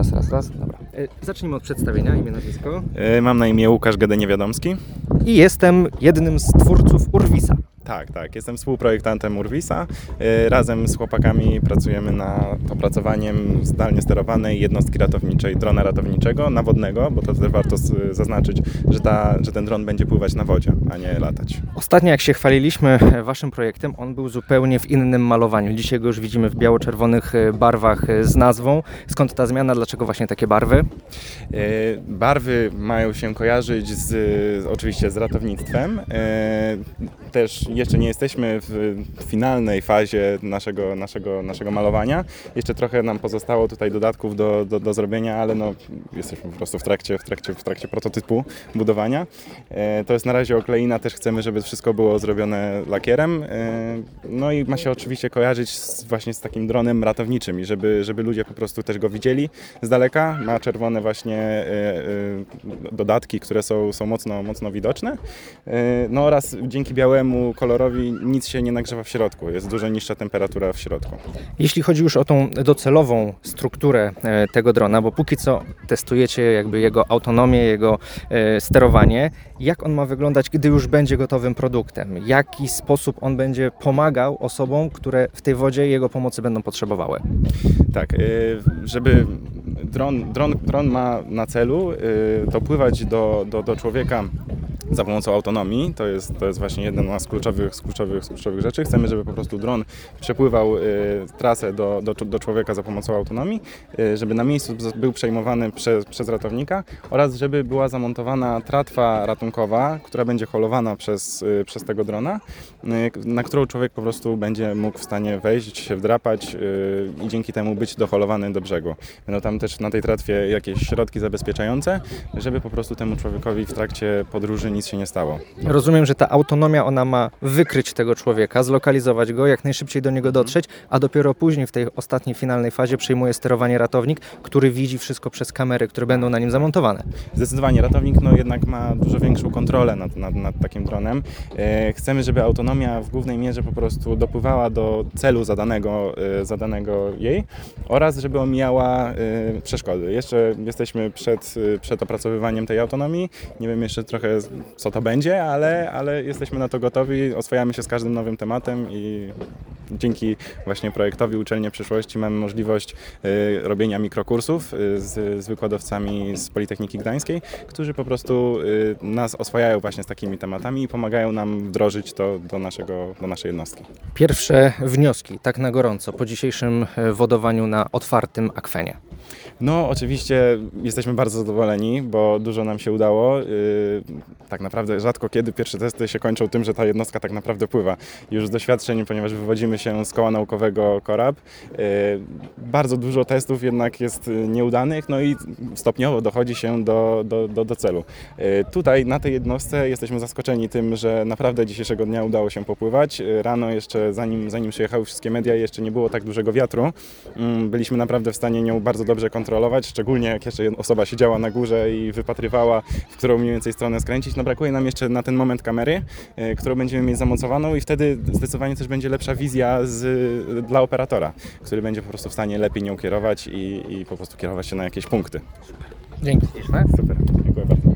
Raz. Dobra. Zacznijmy od przedstawienia, imię, nazwisko. Mam na imię Łukasz Gede-Niewiadomski. I jestem jednym z twórców Urwisa. Tak, jestem współprojektantem Urwisa. Razem z chłopakami pracujemy nad opracowaniem zdalnie sterowanej jednostki ratowniczej, drona ratowniczego, nawodnego, bo to też warto zaznaczyć, że ten dron będzie pływać na wodzie, a nie latać. Ostatnio jak się chwaliliśmy waszym projektem, on był zupełnie w innym malowaniu. Dzisiaj go już widzimy w biało-czerwonych barwach z nazwą. Skąd ta zmiana? Dlaczego właśnie takie barwy? Barwy mają się kojarzyć oczywiście z ratownictwem. Też jeszcze nie jesteśmy w finalnej fazie naszego malowania. Jeszcze trochę nam pozostało tutaj dodatków do zrobienia, ale no, jesteśmy po prostu w trakcie prototypu budowania. To jest na razie okleina, też chcemy, żeby wszystko było zrobione lakierem. No i ma się oczywiście kojarzyć właśnie z takim dronem ratowniczym i żeby ludzie po prostu też go widzieli z daleka. Ma czerwone właśnie dodatki, które są mocno widoczne. No oraz dzięki białemu kolorowi nic się nie nagrzewa w środku. Jest dużo niższa temperatura w środku. Jeśli chodzi już o tą docelową strukturę tego drona, bo póki co testujecie jakby jego autonomię, jego sterowanie, jak on ma wyglądać, gdy już będzie gotowym produktem? W jaki sposób on będzie pomagał osobom, które w tej wodzie jego pomocy będą potrzebowały? Tak, żeby dron ma na celu dopływać do człowieka za pomocą autonomii. To jest właśnie jedna z kluczowych rzeczy. Chcemy, żeby po prostu dron przepływał trasę do człowieka za pomocą autonomii, żeby na miejscu był przejmowany przez ratownika oraz żeby była zamontowana tratwa ratunkowa, która będzie holowana przez tego drona, na którą człowiek po prostu będzie mógł w stanie wejść, się wdrapać i dzięki temu być doholowany do brzegu. Będą tam też na tej tratwie jakieś środki zabezpieczające, żeby po prostu temu człowiekowi w trakcie podróży nic się nie stało. Rozumiem, że ta autonomia, ona ma wykryć tego człowieka, zlokalizować go, jak najszybciej do niego dotrzeć, a dopiero później w tej ostatniej, finalnej fazie przejmuje sterowanie ratownik, który widzi wszystko przez kamery, które będą na nim zamontowane. Zdecydowanie ratownik jednak ma dużo większą kontrolę nad takim dronem. Chcemy, żeby autonomia w głównej mierze po prostu dopływała do celu zadanego jej oraz żeby omijała przeszkody. Jeszcze jesteśmy przed opracowywaniem tej autonomii. Nie wiem jeszcze trochę, co to będzie, ale jesteśmy na to gotowi, oswajamy się z każdym nowym tematem i dzięki właśnie projektowi Uczelnie Przyszłości mamy możliwość robienia mikrokursów z wykładowcami z Politechniki Gdańskiej, którzy po prostu nas oswajają właśnie z takimi tematami i pomagają nam wdrożyć to do naszej jednostki. Pierwsze wnioski, tak na gorąco, po dzisiejszym wodowaniu na otwartym akwenie. No oczywiście jesteśmy bardzo zadowoleni, bo dużo nam się udało. Tak naprawdę rzadko kiedy pierwsze testy się kończą tym, że ta jednostka tak naprawdę pływa. Już z doświadczeń, ponieważ wywodzimy się z koła naukowego Korab, bardzo dużo testów jednak jest nieudanych, no i stopniowo dochodzi się do celu. Tutaj na tej jednostce jesteśmy zaskoczeni tym, że naprawdę dzisiejszego dnia udało się popływać. Rano jeszcze, zanim przyjechały wszystkie media, jeszcze nie było tak dużego wiatru. Byliśmy naprawdę w stanie nią bardzo dobrze kontrolować, szczególnie jak jeszcze osoba siedziała na górze i wypatrywała, w którą mniej więcej stronę skręcić. No brakuje nam jeszcze na ten moment kamery, którą będziemy mieć zamontowaną i wtedy zdecydowanie też będzie lepsza wizja dla operatora, który będzie po prostu w stanie lepiej nią kierować i po prostu kierować się na jakieś punkty. Dzięki. Super, dziękuję bardzo.